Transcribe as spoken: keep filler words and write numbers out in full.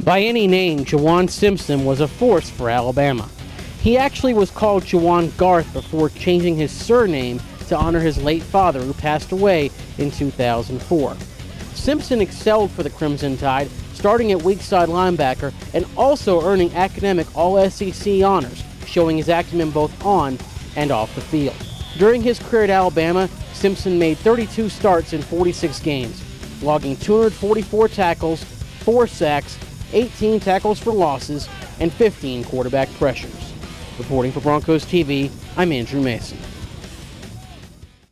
By any name, Juwan Simpson was a force for Alabama. He actually was called Juwan Garth before changing his surname to honor his late father, who passed away in two thousand four. Simpson excelled for the Crimson Tide, starting at weak side linebacker and also earning academic All S E C honors, showing his acumen both on and off the field. During his career at Alabama, Simpson made thirty-two starts in forty-six games, logging two hundred forty-four tackles, four sacks, eighteen tackles for losses, and fifteen quarterback pressures. Reporting for Broncos T V, I'm Andrew Mason.